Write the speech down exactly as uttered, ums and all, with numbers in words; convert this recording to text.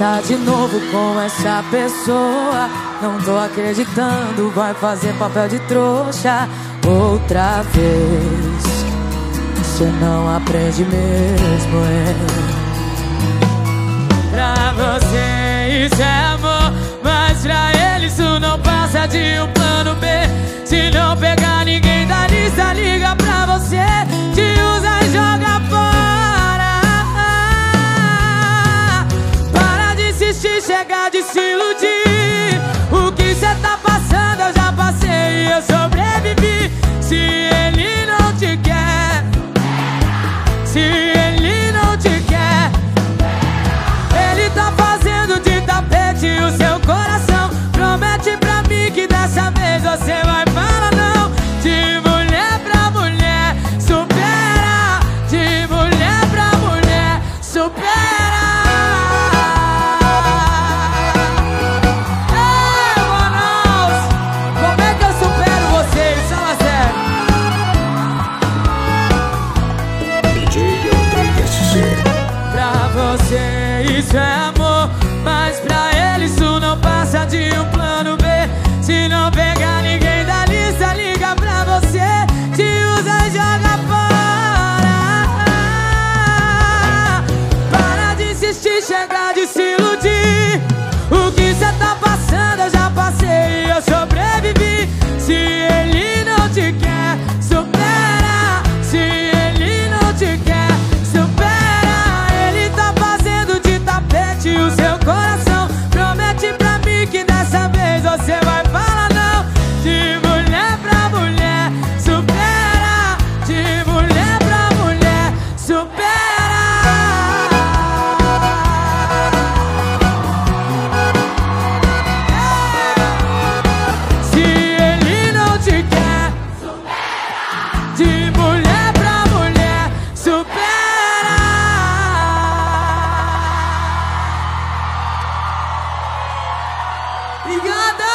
tá de novo com essa pessoa. Não tô acreditando, vai fazer papel de trouxa outra vez. Você não aprende mesmo, é. Pra você isso é amor, mas pra ele isso não passa de um plano B. Se não pegar ninguém da lista, liga pra você, te usa e joga fora. Para de insistir, chega de se iludir. O que cê tá passando eu já passei e eu sobrevivi. Se ele não te quer, se ele não te quer, ele tá fazendo de tapete o seu coração. Promete pra mim que dessa vez você vai falar não. De mulher pra mulher, supera. De mulher pra mulher, supera. Ei, Manaus, como é que eu supero vocês? Fala sério. D J André S C. Pra você isso é amor, mas pra ele isso não passa de um plano B. Se não pegar ninguém da lista, liga pra você, te usa e joga fora. Para de insistir, chega de se iludir. O que cê tá passando eu já passei e eu sobrevivi. Se ele não te quer, supera. Se ele não te quer, supera. Ele tá fazendo de tapete o seu coração. Promete pra mim que dessa vez você vai falar não. De mulher pra mulher, supera. De mulher pra mulher, supera. Se ele não te quer, supera. De mulher pra mulher, supera. Obrigada!